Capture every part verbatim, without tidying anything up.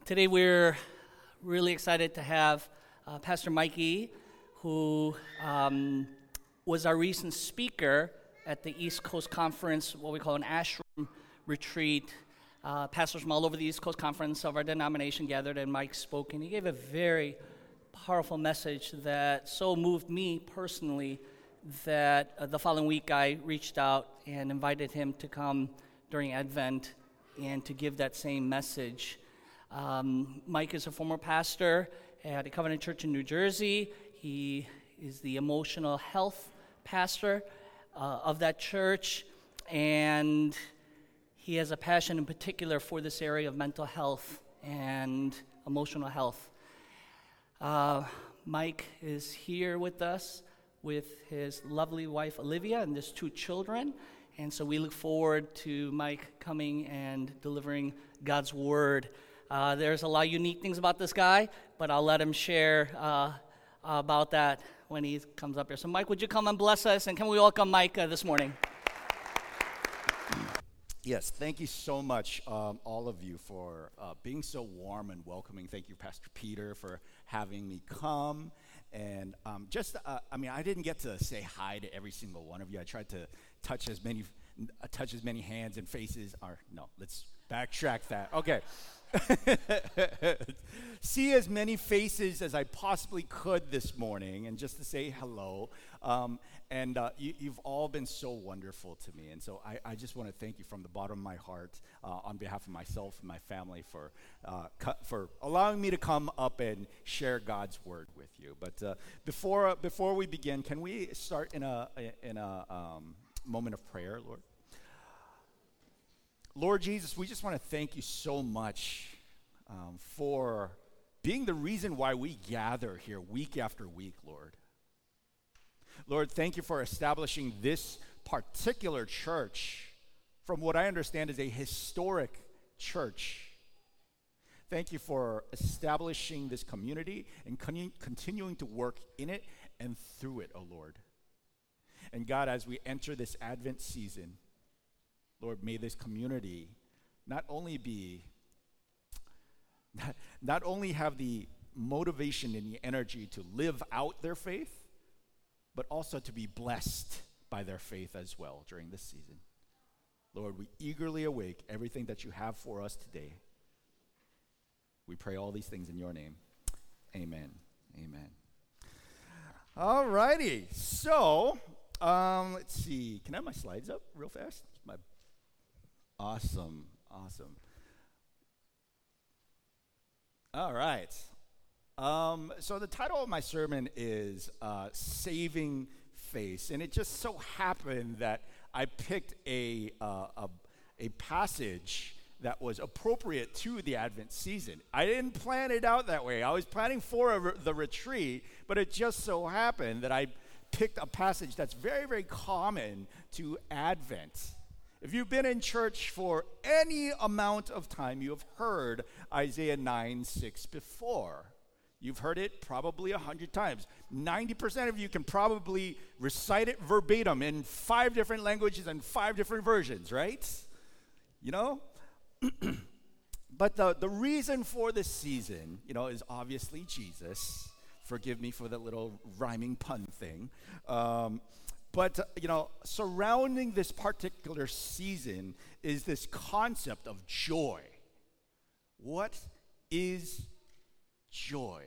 Today we're really excited to have uh, Pastor Mikey, who um, was our recent speaker at the East Coast Conference, what we call an ashram retreat. Uh, pastors from all over the East Coast Conference of our denomination gathered, and Mike spoke, and he gave a very powerful message that so moved me personally that uh, the following week I reached out and invited him to come during Advent and to give that same message. Um, Mike is a former pastor at a Covenant Church in New Jersey. He is the emotional health pastor uh, of that church, and he has a passion in particular for this area of mental health and emotional health. Uh, Mike is here with us with his lovely wife Olivia and his two children, and so we look forward to Mike coming and delivering God's word. Uh, there's a lot of unique things about this guy, but I'll let him share uh, about that when he comes up here. So Mike, would you come and bless us, and can we welcome Mike uh, this morning? Yes, thank you so much, um, all of you, for uh, being so warm and welcoming. Thank you, Pastor Peter, for having me come. And um, just, uh, I mean, I didn't get to say hi to every single one of you. I tried to touch as many, uh, touch as many hands and faces. Or no, let's backtrack that. Okay. See as many faces as I possibly could this morning, and just to say hello. Um, and uh, you, you've all been so wonderful to me, and so I, I just want to thank you from the bottom of my heart uh, on behalf of myself and my family for uh, cu- for allowing me to come up and share God's word with you. But uh, before uh, before we begin, can we start in a in a um, moment of prayer, Lord? Lord Jesus, we just want to thank you so much um, for being the reason why we gather here week after week, Lord. Lord, thank you for establishing this particular church from what I understand is a historic church. Thank you for establishing this community and con- continuing to work in it and through it, oh Lord. And God, as we enter this Advent season, Lord, may this community not only be, not, not only have the motivation and the energy to live out their faith, but also to be blessed by their faith as well during this season. Lord, we eagerly await everything that you have for us today. We pray all these things in your name. Amen. Amen. All righty. So, um, let's see. Can I have my slides up real fast? My Awesome, awesome. All right. Um, so the title of my sermon is uh, Saving Face, and it just so happened that I picked a, uh, a a passage that was appropriate to the Advent season. I didn't plan it out that way. I was planning for a re- the retreat, but it just so happened that I picked a passage that's very, very common to Advent. If you've been in church for any amount of time, you have heard Isaiah nine six before. You've heard it probably a hundred times. ninety percent of you can probably recite it verbatim in five different languages and five different versions, right? You know? But the, the reason for this season, you know, is obviously Jesus. Forgive me for the little rhyming pun thing. Um, But, uh, you know, surrounding this particular season is this concept of joy. What is joy?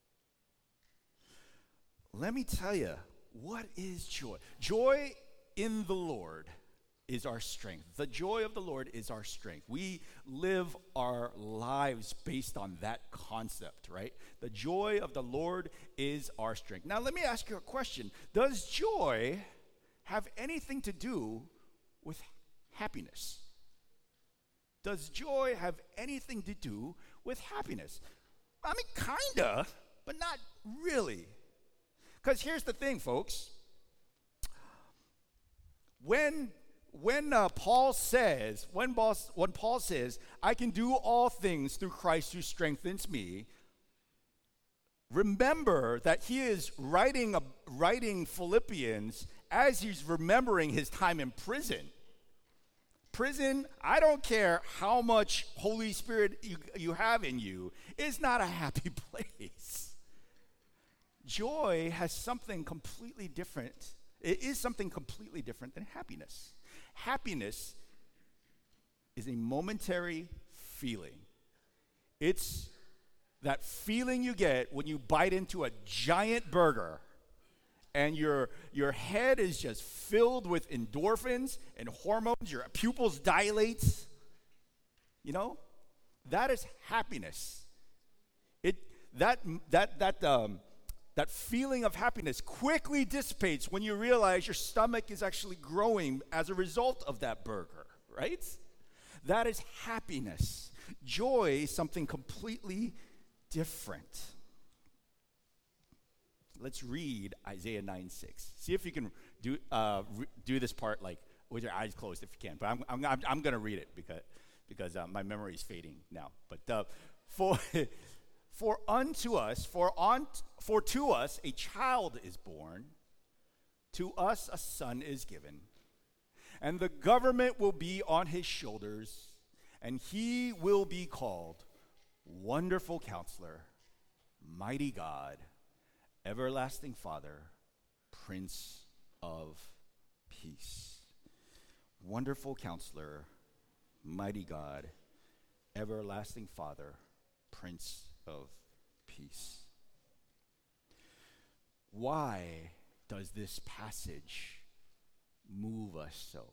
Let me tell you, what is joy? Joy in the Lord is our strength. The joy of the Lord is our strength. We live our lives based on that concept, right? The joy of the Lord is our strength. Now, let me ask you a question. Does joy have anything to do with happiness? Does joy have anything to do with happiness? I mean, kinda, but not really. Because here's the thing, folks. When when uh, Paul says, when, boss, when Paul says, I can do all things through Christ who strengthens me, remember that he is writing a, writing Philippians as he's remembering his time in prison. Prison, I don't care how much Holy Spirit you, you have in you, is not a happy place. Joy has something completely different. It is something completely different than happiness. Happiness is a momentary feeling. It's that feeling you get when you bite into a giant burger and your, your head is just filled with endorphins and hormones, your pupils dilate. You know? That is happiness. It that that that um that feeling of happiness quickly dissipates when you realize your stomach is actually growing as a result of that burger, right? That is happiness. Joy is something completely different. Let's read Isaiah nine six. See if you can do uh, re- do this part like with your eyes closed if you can. But I'm I'm I'm, I'm going to read it because because uh, my memory is fading now. But uh, for for unto us for on for to us a child is born, to us a son is given, and the government will be on his shoulders, and he will be called Wonderful Counselor, Mighty God, Everlasting Father, Prince of Peace. Wonderful Counselor, Mighty God, Everlasting Father, Prince of Peace. Why does this passage move us so?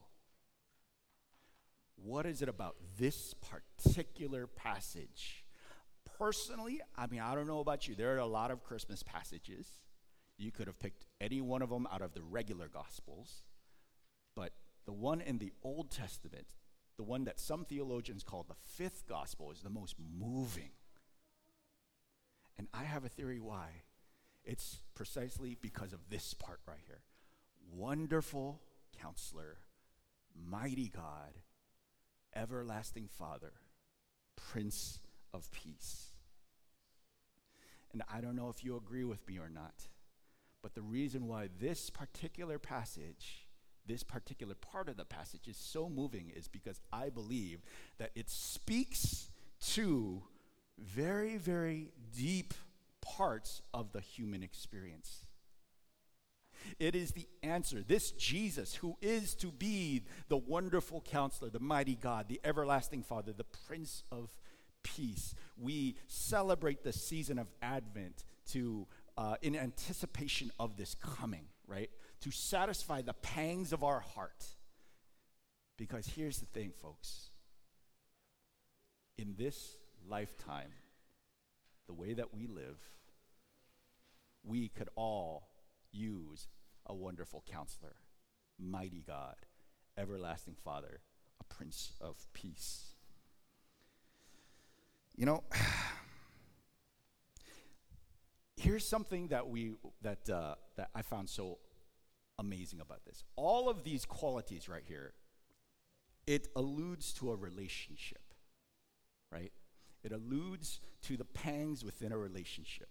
What is it about this particular passage? Personally, I mean, I don't know about you. There are a lot of Christmas passages. You could have picked any one of them out of the regular Gospels. But the one in the Old Testament, the one that some theologians call the fifth Gospel, is the most moving. And I have a theory why. It's precisely because of this part right here. Wonderful Counselor, Mighty God, Everlasting Father, Prince of Peace. And I don't know if you agree with me or not, but the reason why this particular passage, this particular part of the passage is so moving is because I believe that it speaks to very, very deep parts of the human experience. It is the answer. This Jesus, who is to be the Wonderful Counselor, the Mighty God, the Everlasting Father, the Prince of Peace. We celebrate the season of Advent to uh, in anticipation of this coming, right? To satisfy the pangs of our heart. Because here's the thing, folks. In this lifetime, the way that we live, we could all use a wonderful counselor, mighty God, everlasting Father, a Prince of Peace. You know, here's something that we that uh, that I found so amazing about this. All of these qualities right here, it alludes to a relationship, right? It alludes to the pangs within a relationship.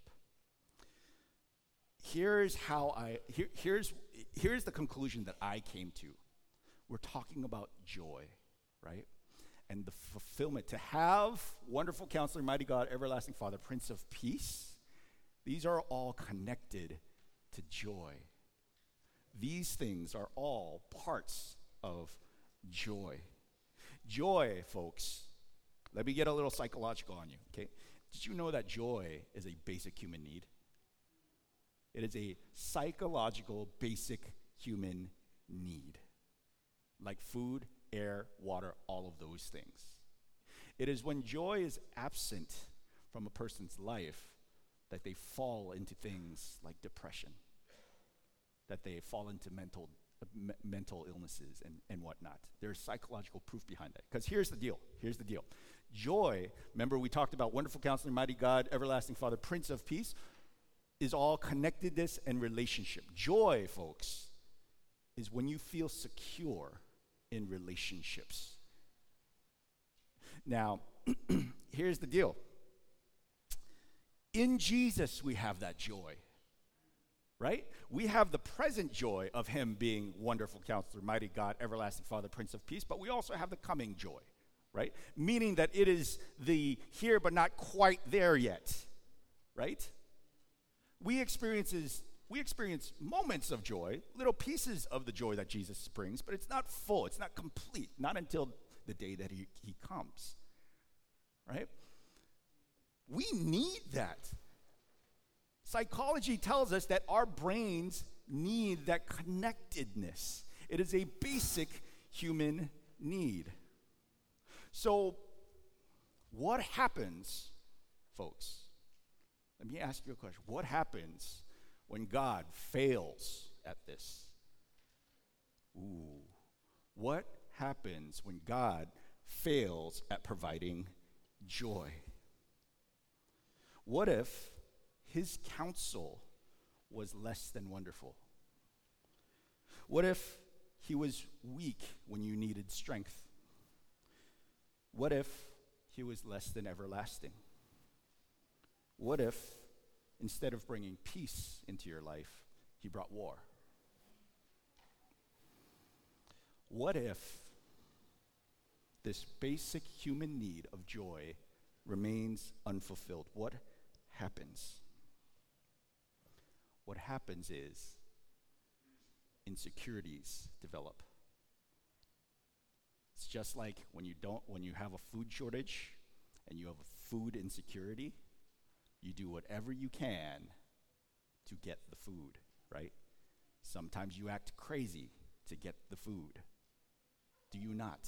Here's how I here, here's here's the conclusion that I came to. We're talking about joy, right? And the fulfillment, to have Wonderful Counselor, Mighty God, Everlasting Father, Prince of Peace, these are all connected to joy. These things are all parts of joy. Joy, folks, let me get a little psychological on you, okay? Did you know that joy is a basic human need? It is a psychological, basic human need. Like food, air, water, all of those things. It is when joy is absent from a person's life that they fall into things like depression, that they fall into mental uh, me- mental illnesses and, and whatnot. There's psychological proof behind that. Because here's the deal. Here's the deal. Joy, remember we talked about Wonderful Counselor, Mighty God, Everlasting Father, Prince of Peace, is all connectedness and relationship. Joy, folks, is when you feel secure in relationships. Now, here's the deal. In Jesus, we have that joy, right? We have the present joy of him being wonderful counselor, mighty God, everlasting Father, Prince of Peace, but we also have the coming joy, right? Meaning that it is the here but not quite there yet, right? We experiences we experience moments of joy, little pieces of the joy that Jesus brings, but it's not full, it's not complete, not until the day that he, he comes, right? We need that. Psychology tells us that our brains need that connectedness. It is a basic human need. So, what happens, folks? Let me ask you a question. What happens when God fails at this? Ooh. What happens when God fails at providing joy? What if his counsel was less than wonderful? What if he was weak when you needed strength? What if he was less than everlasting? What if, instead of bringing peace into your life, he brought war? What if this basic human need of joy remains unfulfilled? What happens? What happens is insecurities develop. It's just like when you don't, when you have a food shortage and you have a food insecurity, you do whatever you can to get the food, right? Sometimes you act crazy to get the food. Do you not?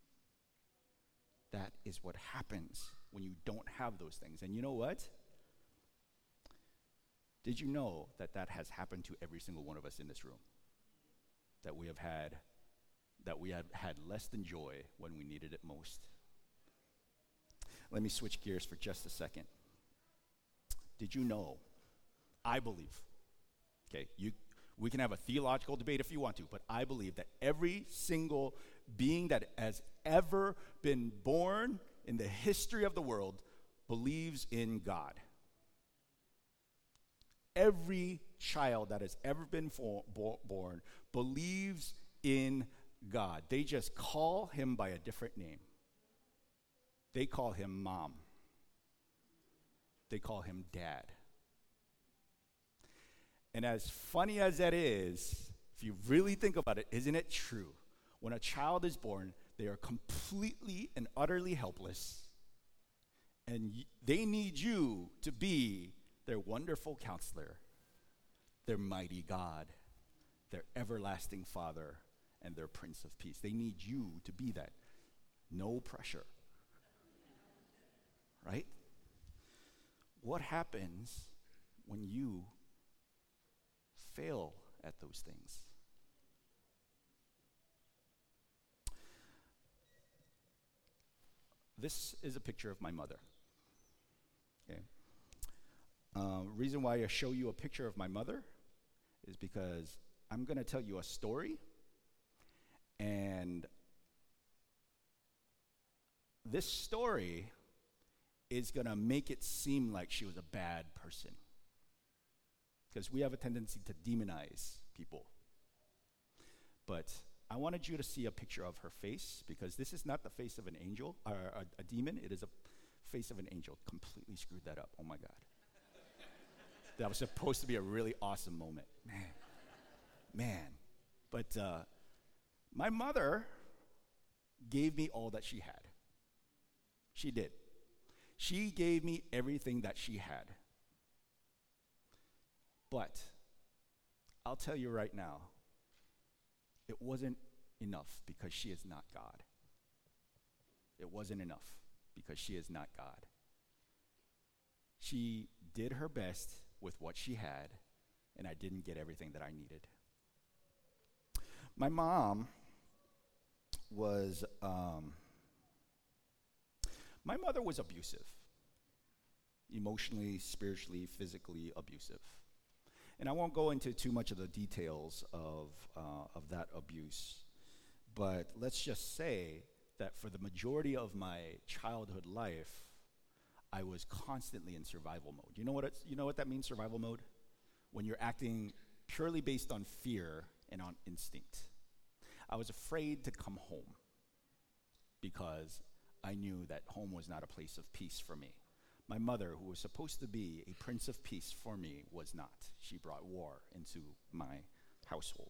That is what happens when you don't have those things. And you know what? Did you know that that has happened to every single one of us in this room? That we have had, that we have had less than joy when we needed it most. Let me switch gears for just a second. Did you know, I believe, okay, you, we can have a theological debate if you want to, but I believe that every single being that has ever been born in the history of the world believes in God. Every child that has ever been for, bo- born believes in God. They just call him by a different name. They call him mom. They call him dad. And as funny as that is, if you really think about it, isn't it true? When a child is born, they are completely and utterly helpless, and y- they need you to be their wonderful counselor, their mighty God, their everlasting Father, and their Prince of Peace. They need you to be that. No pressure. Right? What happens when you fail at those things? This is a picture of my mother. Okay. Uh, reason why I show you a picture of my mother is because I'm going to tell you a story, and this story is going to make it seem like she was a bad person, because we have a tendency to demonize people. But I wanted you to see a picture of her face, because this is not the face of an angel, or a, a demon. It is a face of an angel. Completely screwed that up. Oh my God. That was supposed to be a really awesome moment. Man. Man. But uh, my mother gave me all that she had. She did. She gave me everything that she had. But I'll tell you right now, it wasn't enough because she is not God. It wasn't enough because she is not God. She did her best with what she had, and I didn't get everything that I needed. My mom was, um, my mother was abusive. Emotionally, spiritually, physically abusive. And I won't go into too much of the details of, uh, of that abuse, but let's just say that for the majority of my childhood life, I was constantly in survival mode. You know what it's, you know what that means, survival mode? when you're acting purely based on fear and on instinct. I was afraid to come home because I knew that home was not a place of peace for me. My mother, who was supposed to be a prince of peace for me, was not. She brought war into my household.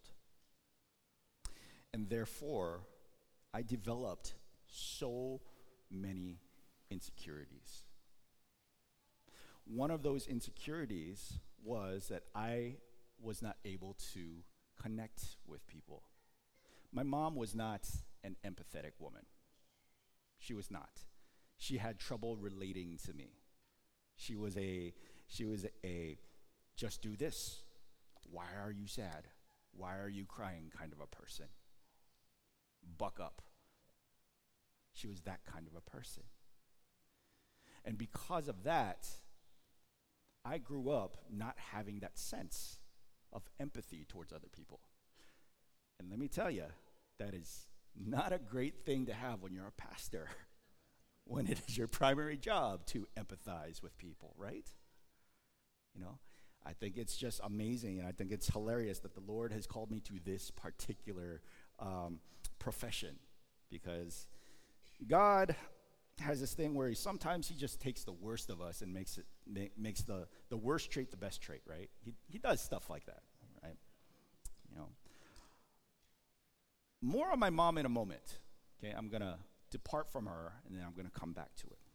And therefore, I developed so many insecurities. One of those insecurities was that I was not able to connect with people. My mom was not an empathetic woman. She was not. She had trouble relating to me. She was a, she was a, just do this. Why are you sad? Why are you crying kind of a person? Buck up. She was that kind of a person. And because of that, I grew up not having that sense of empathy towards other people. And let me tell you, that is not a great thing to have when you're a pastor, when it is your primary job to empathize with people, right? You know, I think it's just amazing, and I think it's hilarious that the Lord has called me to this particular um, profession, because God has this thing where he sometimes he just takes the worst of us and makes it ma- makes the, the worst trait the best trait, right? He he does stuff like that, right? You know. More on my mom in a moment. Okay, I'm gonna depart from her and then I'm gonna come back to it.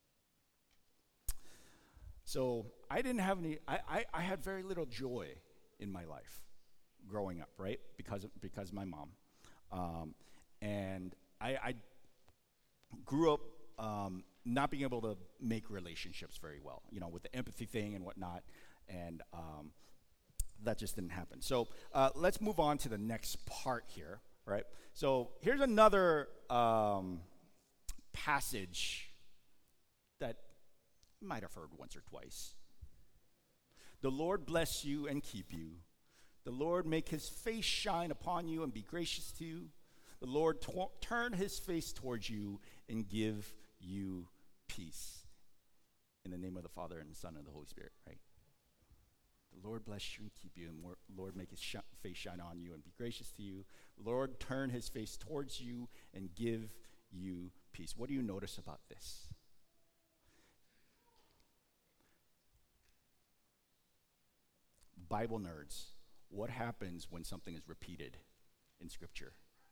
So I didn't have any. I I, I had very little joy in my life growing up, right? Because of, because of my mom, um, and I, I grew up. Um, not being able to make relationships very well, you know, with the empathy thing and whatnot, and um, that just didn't happen. So uh, let's move on to the next part here, right? So here's another um, passage that you might have heard once or twice. The Lord bless you and keep you. The Lord make his face shine upon you and be gracious to you. The Lord t- turn his face towards you and give you peace. In the name of the Father and the Son and the Holy Spirit, right? The Lord bless you and keep you, and more, Lord make his sh- face shine on you and be gracious to you. Lord turn his face towards you and give you peace. What do you notice about this? Bible nerds, what happens when something is repeated in Scripture?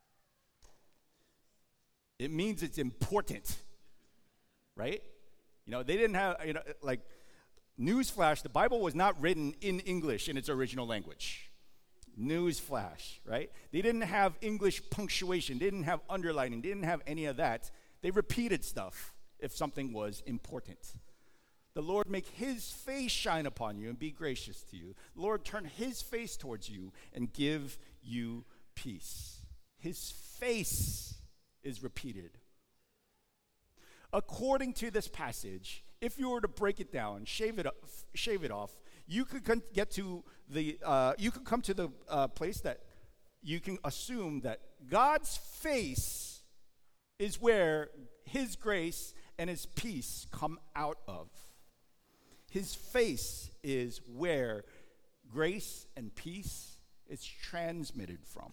It means it's important, right? You know, they didn't have, you know, like, newsflash, the Bible was not written in English in its original language. Newsflash, right? They didn't have English punctuation, they didn't have underlining, they didn't have any of that. They repeated stuff if something was important. The Lord make his face shine upon you and be gracious to you. The Lord turn his face towards you and give you peace. His face is repeated. According to this passage, if you were to break it down, shave it, up, shave it off, you could con- get to the, uh, you could come to the uh, place that you can assume that God's face is where his grace and his peace come out of. His face is where grace and peace is transmitted from.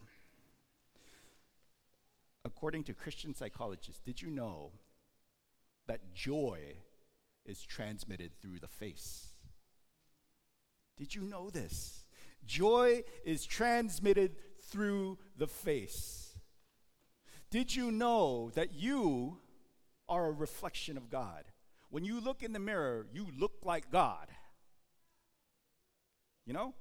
According to Christian psychologists, did you know that joy is transmitted through the face? Did you know this? Joy is transmitted through the face. Did you know that you are a reflection of God? When you look in the mirror, you look like God. You know?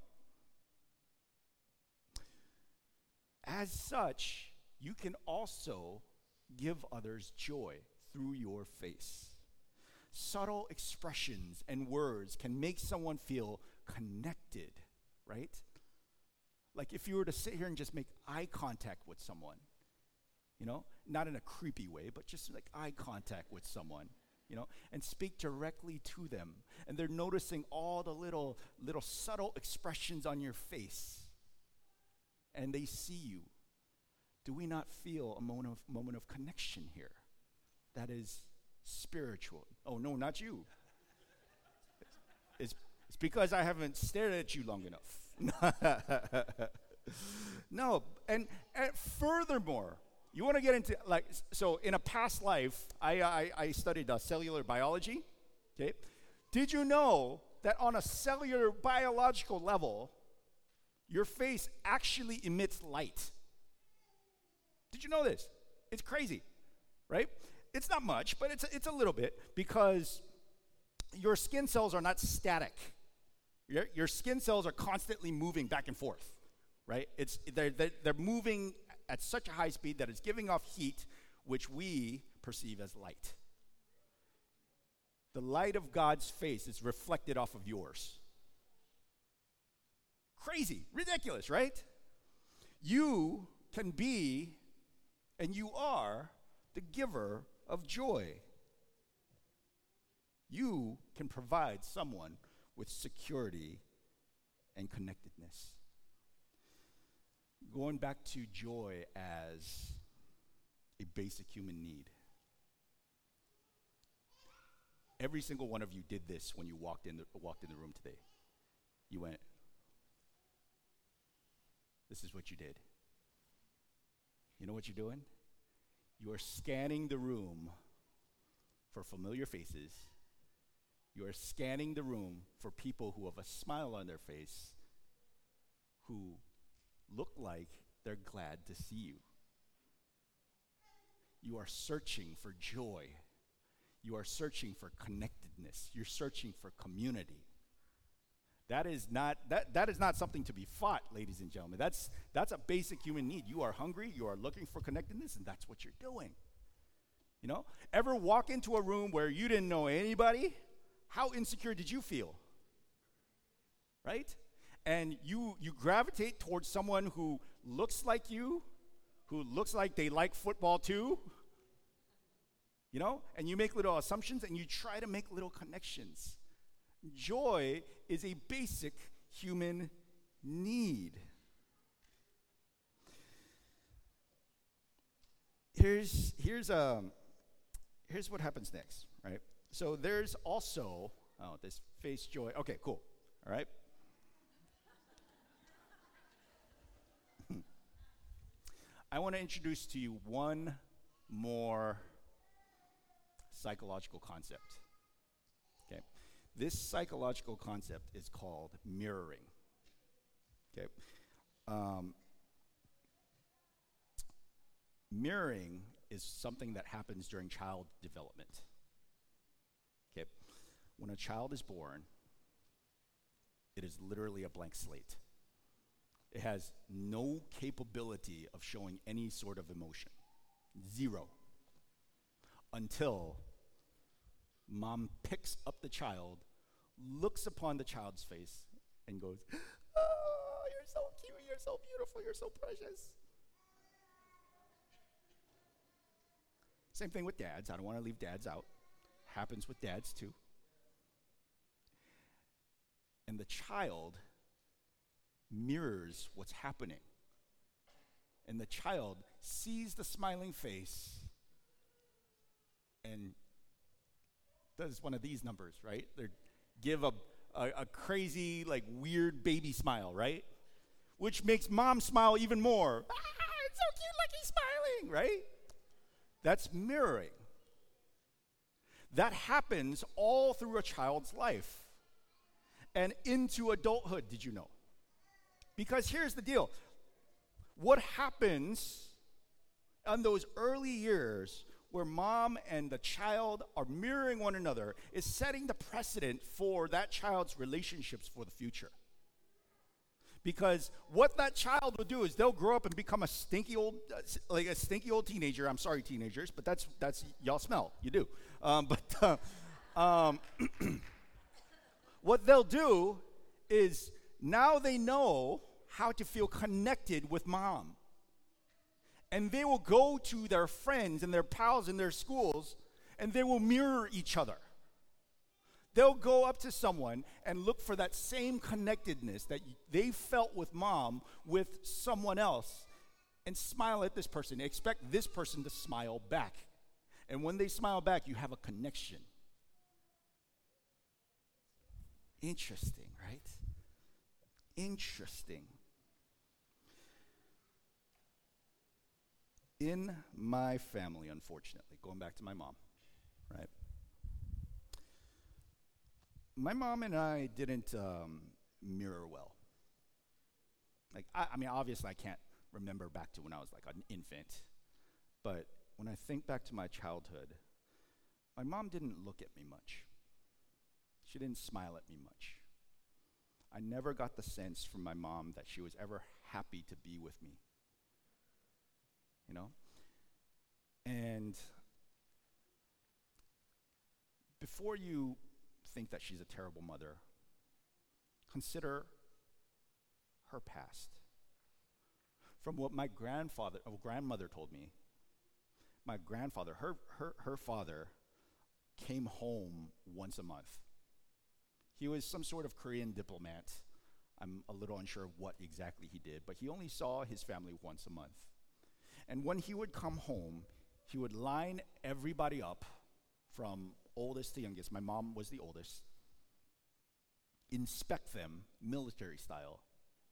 As such, you can also give others joy through your face. Subtle expressions and words can make someone feel connected, right? Like if you were to sit here and just make eye contact with someone, you know, not in a creepy way, but just like eye contact with someone, you know, and speak directly to them. And they're noticing all the little, little subtle expressions on your face. And they see you. Do we not feel a moment of, moment of connection here? That is spiritual. Oh, no, not you. It's, It's because I haven't stared at you long enough. No, and, and furthermore, you want to get into, like, so in a past life, I, I, I studied uh, cellular biology, okay? Did you know that on a cellular biological level, your face actually emits light? Did you know this? It's crazy, right? It's not much, but it's a, it's a little bit, because your skin cells are not static. Your, your skin cells are constantly moving back and forth, right? It's they're, they're, they're moving at such a high speed that it's giving off heat, which we perceive as light. The light of God's face is reflected off of yours. Crazy, ridiculous, right? You can be, and you are, the giver of joy. You can provide someone with security and connectedness. Going back to joy as a basic human need. Every single one of you did this when you walked in the, walked in the room today. You went, this is what you did. You know what you're doing? You are scanning the room for familiar faces. You are scanning the room for people who have a smile on their face, who look like they're glad to see you. You are searching for joy. You are searching for connectedness. You're searching for community. That is not that, that is not something to be fought, ladies and gentlemen. That's that's a basic human need. You are hungry, you are looking for connectedness, and that's what you're doing. You know? Ever walk into a room where you didn't know anybody? How insecure did you feel? Right? And you you gravitate towards someone who looks like you, who looks like they like football too. You know? And you make little assumptions and you try to make little connections. Joy is a basic human need. Here's here's um here's what happens next, right? So there's also oh this face joy. Okay, cool. All right. I want to introduce to you one more psychological concept. Okay. This psychological concept is called mirroring. Okay. Um, mirroring is something that happens during child development. Okay. When a child is born, it is literally a blank slate. It has no capability of showing any sort of emotion. Zero. Until mom picks up the child, looks upon the child's face, and goes, "Oh, you're so cute, you're so beautiful, you're so precious." Same thing with dads. I don't want to leave dads out. Happens with dads too. And the child mirrors what's happening. And the child sees the smiling face and does one of these numbers, right? They give a, a, a crazy, like, weird baby smile, right? Which makes mom smile even more. Ah, it's so cute, like he's smiling, right? That's mirroring. That happens all through a child's life and into adulthood, did you know? Because here's the deal. What happens in those early years where mom and the child are mirroring one another is setting the precedent for that child's relationships for the future. Because what that child will do is they'll grow up and become a stinky old, uh, like a stinky old teenager. I'm sorry, teenagers, but that's, that's y'all smell. You do. Um, but uh, um, what they'll do is now they know how to feel connected with mom. And they will go to their friends and their pals in their schools, and they will mirror each other. They'll go up to someone and look for that same connectedness that they felt with mom with someone else and smile at this person. Expect this person to smile back. And when they smile back, you have a connection. Interesting, right? Interesting. In my family, unfortunately, going back to my mom, right? My mom and I didn't um, mirror well. Like, I, I mean, obviously, I can't remember back to when I was like an infant, but when I think back to my childhood, my mom didn't look at me much. She didn't smile at me much. I never got the sense from my mom that she was ever happy to be with me. You know? And before you think that she's a terrible mother, consider her past. From what my grandfather, or grandmother told me, my grandfather, her, her, her father came home once a month. He was some sort of Korean diplomat. I'm a little unsure of what exactly he did, but he only saw his family once a month. And when he would come home, he would line everybody up from oldest to youngest. My mom was the oldest. Inspect them, military style.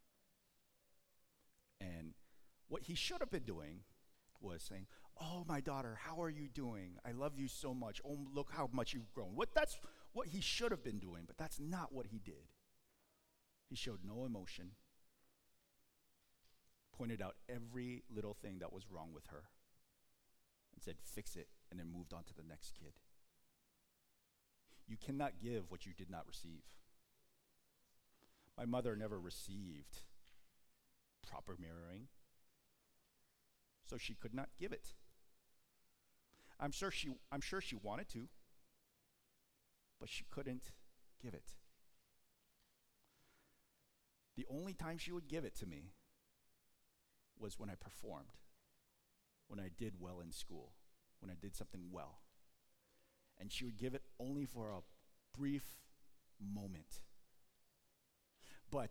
And what he should have been doing was saying, "Oh, my daughter, how are you doing? I love you so much. Oh, look how much you've grown." What that's what he should have been doing, but that's not what he did. He showed no emotion, pointed out every little thing that was wrong with her, and said, "Fix it," and then moved on to the next kid. You cannot give what you did not receive. My mother never received proper mirroring, so she could not give it. I'm sure she I'm sure she wanted to, but she couldn't give it. The only time she would give it to me was when I performed, when I did well in school, when I did something well. And she would give it only for a brief moment. But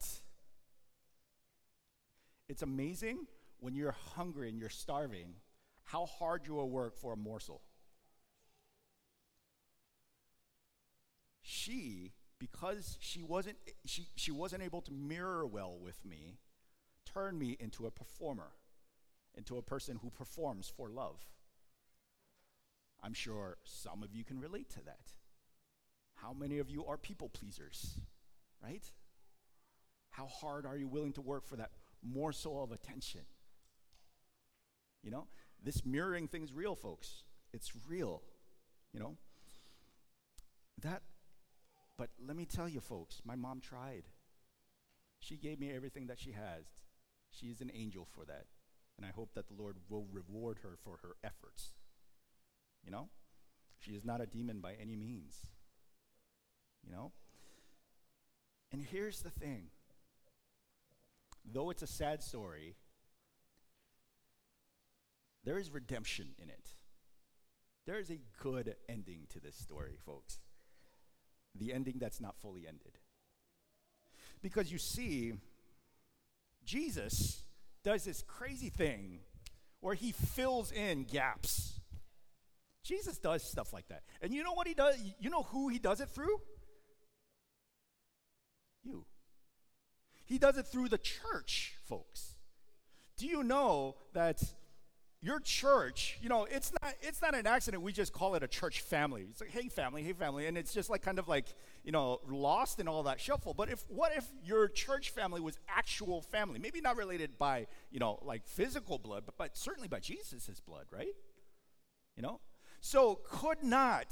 it's amazing when you're hungry and you're starving, how hard you will work for a morsel. She, because she wasn't she, she wasn't able to mirror well with me, turned me into a performer, into a person who performs for love. I'm sure some of you can relate to that. How many of you are people pleasers, right? How hard are you willing to work for that morsel of attention? You know, this mirroring thing is real, folks. It's real, you know. That, but let me tell you, folks, my mom tried. She gave me everything that she has. She is an angel for that. And I hope that the Lord will reward her for her efforts. You know? She is not a demon by any means. You know? And here's the thing. Though it's a sad story, there is redemption in it. There is a good ending to this story, folks. The ending that's not fully ended. Because you see, Jesus does this crazy thing where he fills in gaps. Jesus does stuff like that. And you know what he does? You know who he does it through? You. He does it through the church, folks. Do you know that your church, you know, it's not it's not an accident we just call it a church family. It's like, hey family, hey family, and it's just like kind of like, you know, lost in all that shuffle. But if what if your church family was actual family? Maybe not related by, you know, like physical blood, but, but certainly by Jesus' blood, right? You know? So could not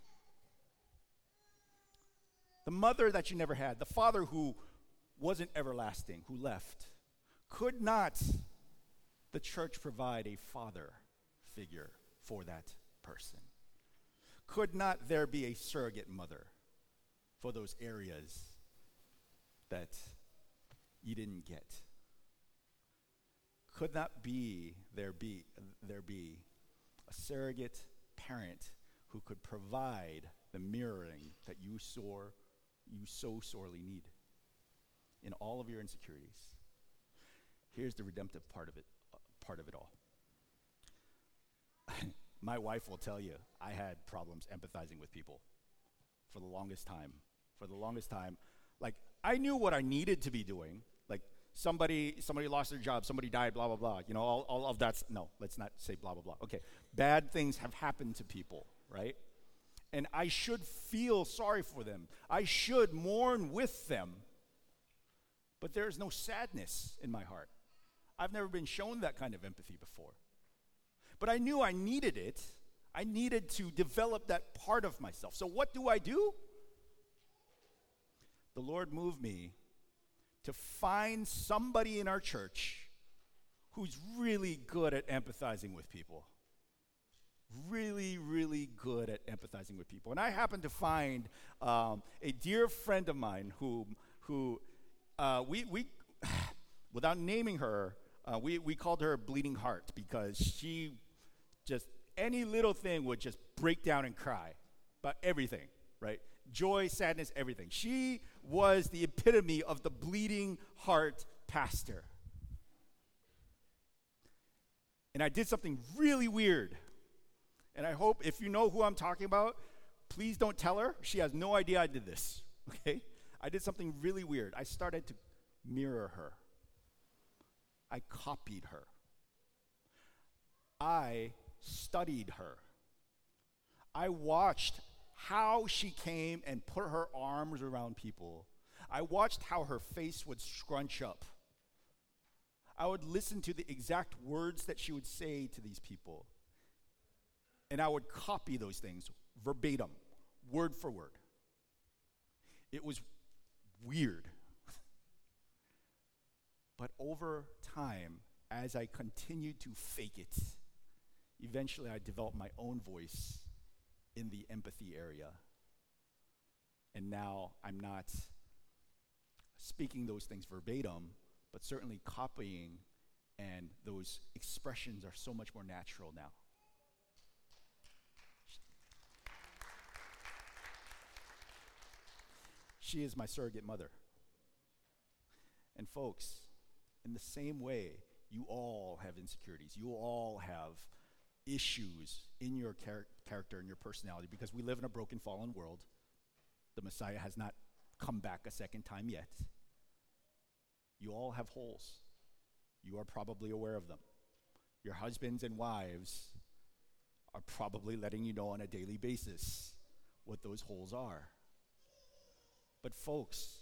the mother that you never had, the father who wasn't everlasting, who left, could not the church provide a father figure for that person? Could not there be a surrogate mother for those areas that you didn't get? Could not be there be there be a surrogate parent who could provide the mirroring that you so you so sorely need in all of your insecurities? Here's the redemptive part of it, uh, part of it all. My wife will tell you I had problems empathizing with people for the longest time. for the longest time. Like, I knew what I needed to be doing. Like, somebody somebody lost their job, somebody died, blah, blah, blah. You know, all, all of that's, no, let's not say blah, blah, blah. Okay, bad things have happened to people, right? And I should feel sorry for them. I should mourn with them. But there's no sadness in my heart. I've never been shown that kind of empathy before. But I knew I needed it. I needed to develop that part of myself. So what do I do? The Lord moved me to find somebody in our church who's really good at empathizing with people. Really, really good at empathizing with people. And I happened to find um, a dear friend of mine who, who uh, we, we without naming her, uh, we, we called her Bleeding Heart because she just, any little thing would just break down and cry about everything, right? Joy, sadness, everything. She was the epitome of the bleeding heart pastor. And I did something really weird. And I hope if you know who I'm talking about, please don't tell her. She has no idea I did this, okay? I did something really weird. I started to mirror her. I copied her. I studied her. I watched how she came and put her arms around people. I watched how her face would scrunch up. I would listen to the exact words that she would say to these people. And I would copy those things verbatim, word for word. It was weird. But over time, as I continued to fake it, eventually I developed my own voice in the empathy area. And now I'm not speaking those things verbatim, but certainly copying, and those expressions are so much more natural now. She is my surrogate mother. And folks, in the same way, you all have insecurities. You all have issues in your char- character and your personality because we live in a broken, fallen world. The Messiah has not come back a second time yet. You all have holes. You are probably aware of them. Your husbands and wives are probably letting you know on a daily basis what those holes are. But folks,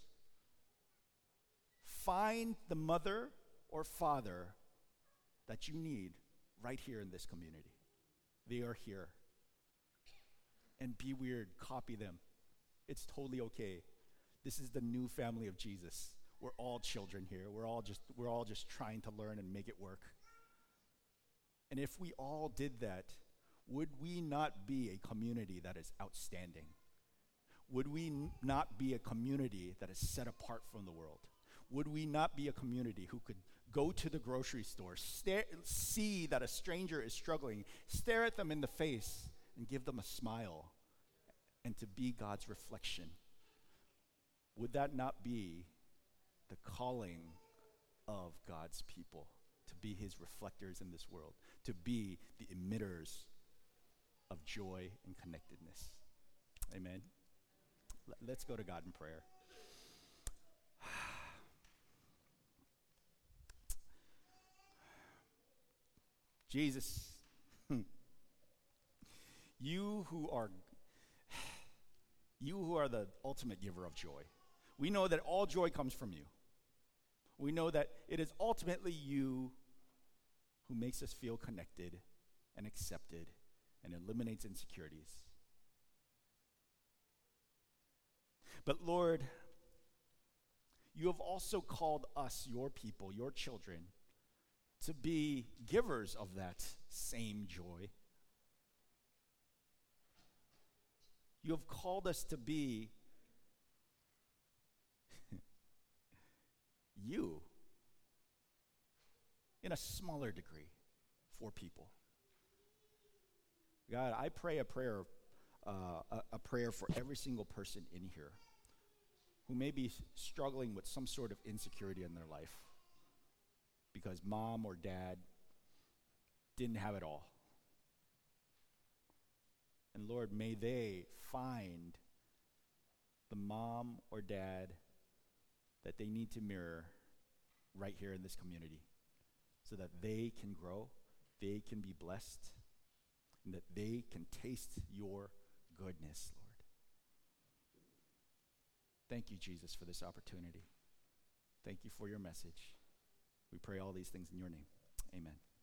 find the mother or father that you need right here in this community. They are here. And be weird, copy them. It's totally okay. This is the new family of Jesus. We're all children here. We're all just we're all just trying to learn and make it work. And if we all did that, would we not be a community that is outstanding? Would we n- not be a community that is set apart from the world? Would we not be a community who could go to the grocery store, stare, see that a stranger is struggling, stare at them in the face, and give them a smile, and to be God's reflection? Would that not be the calling of God's people, to be his reflectors in this world, to be the emitters of joy and connectedness? Amen. Let's go to God in prayer. Jesus, you who are you who are the ultimate giver of joy. We know that all joy comes from you. We know that it is ultimately you who makes us feel connected and accepted and eliminates insecurities. But Lord, you have also called us, your people, your children, to be givers of that same joy. You have called us to be you in a smaller degree for people. God, I pray a prayer, uh, a, a prayer for every single person in here who may be struggling with some sort of insecurity in their life because mom or dad didn't have it all. And Lord, may they find the mom or dad that they need to mirror right here in this community so that they can grow, they can be blessed, and that they can taste your goodness, Lord. Thank you, Jesus, for this opportunity. Thank you for your message. We pray all these things in your name. Amen.